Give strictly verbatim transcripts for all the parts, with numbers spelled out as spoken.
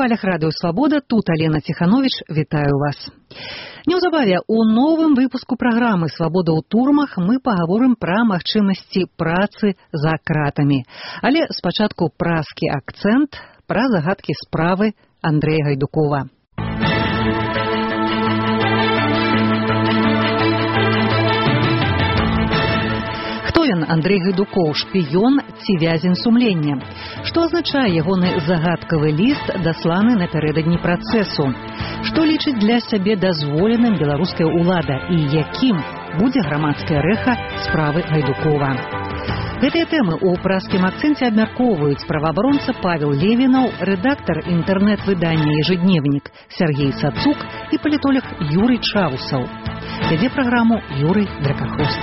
хвалях радыё «Свабода», тут Алена Ціхановіч, вітаю вас. Неўзабаве у новым выпуску праграмы «Свабода ў турмах» мы пагаворым пра магчымасці працы за кратамі. Але спачатку празкі акцэнт пра загадкі справы Андрэя Гайдукова. Хто ён, Андрэй Гайдукоў, шпіён ці вязень сумлення? Што азначае ягоны загадкавы ліст, дасланы напярэдадні працэсу? Што лічыць для сябе дазволеным беларуская ўлада і якім будзе грамадскае рэха справы Гайдукова? Гэтыя тэмы ў празкім акцэнце абмяркоўваюць праваабаронца Павел Левінаў, рэдактар інтэрнэт-выдання «Ежедневнік» Сергей Сацук і палітолог Юрый Чаусаў. Вядзе праграму Юрый Дракахост.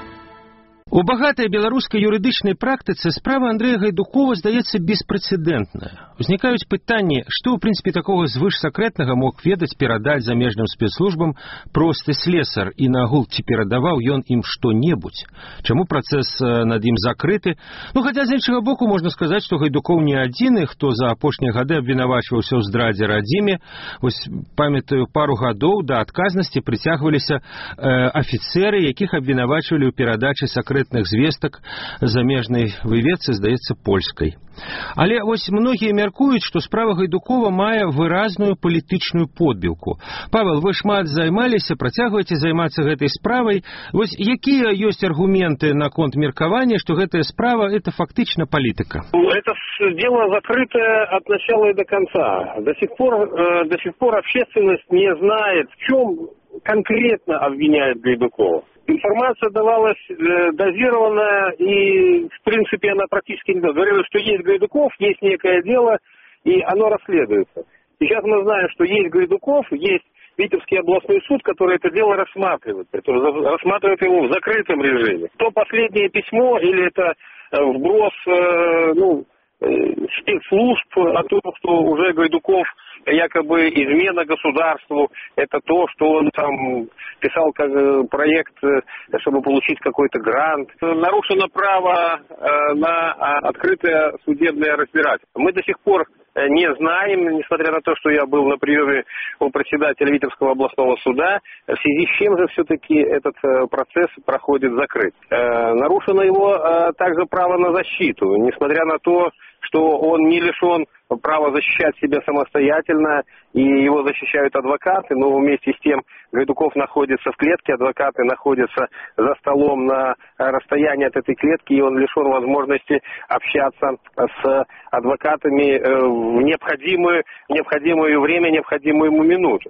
У багатай беларускай юрыдычнай практыцы справа Андрэя Гайдукова здаецца беспрэцэдэнтная. Узнікаюць пытанні, што ў прынцыпе такога звышсакрэтнага мог ведаць, перадаць замежным спецслужбам просты слесар, і нагул ці перадаваў ён ім што-небудзь. Чаму працэс над ім закрыты? Ну, хаця з іншага боку можна сказаць, што Гайдукоў не адзіны, хто за апошнія гады абвінавачваўся ў здрадзе радзіме. Вось памятаю, пару гадоў да адказнасці прыцягваліся э, афіцэры, якіх абвінавачвалі ў перадачы сакрэтных звестак замежнай выведцы, здаецца, польскай. Але вось многія мяркуюць, што справа Гайдукова мае выразную палітычную подбіўку. Павел, вы шмат займаліся, працягваеце займацца гэтай справай. Вось якія ёсць аргументы наконт меркавання, што гэтая справа это фактычна палітыка? Это дело закрытое от начала и до конца. До сих пор, э, до сих пор общественность не знает, в чем конкретно обвиняет Гайдукова. Информация давалась э, дозированная, и, в принципе, она практически не говорила, что есть Гайдуков, есть некое дело, и оно расследуется. Сейчас мы знаем, что есть Гайдуков, есть Витебский областной суд, который это дело рассматривает, который рассматривает его в закрытом режиме. То последнее письмо, или это э, вброс э, ну, э, спецслужб о том, что уже Гайдуков якобы измена государству, это то, что он там писал как проект, чтобы получить какой-то грант. Нарушено право на открытое судебное разбирательство. Мы до сих пор не знаем, несмотря на то, что я был на приеме у председателя Витебского областного суда, в связи с чем же все-таки этот процесс проходит закрыт. Нарушено его также право на защиту, несмотря на то, что он не лишен права защищать себя самостоятельно, и его защищают адвокаты, но вместе с тем Гайдуков находится в клетке, адвокаты находятся за столом на расстоянии от этой клетки, и он лишен возможности общаться с адвокатами в необходимое, в необходимое время, необходимую ему минуту.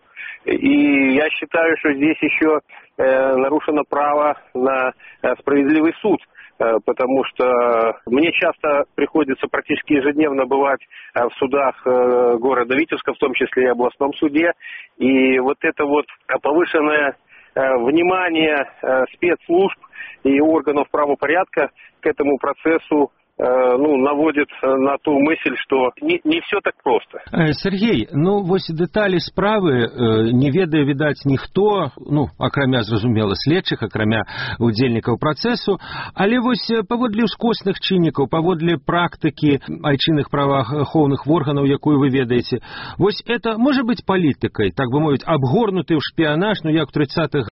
И я считаю, что здесь еще нарушено право на справедливый суд, потому что мне часто приходится практически ежедневно бывать в судах города Витебска, в том числе и областном суде, и вот это вот повышенное внимание спецслужб и органов правопорядка к этому процессу ну, наводит на ту мысль, что не, не все так просто. Сергей, ну, вось дэталі справы не ведае, відаць, ніхто, ну, акрамя, зразумела, следчых, акрамя удзельнікаў працэсу, але вось паводле ўскосных чыннікаў, паводле практыкі айчынных праваахоўных органаў, якую вы ведаеце, вось это можа быць палітыкай, так бы мовіць, абгорнуты ў шпіянаж, ну, як у трыццатых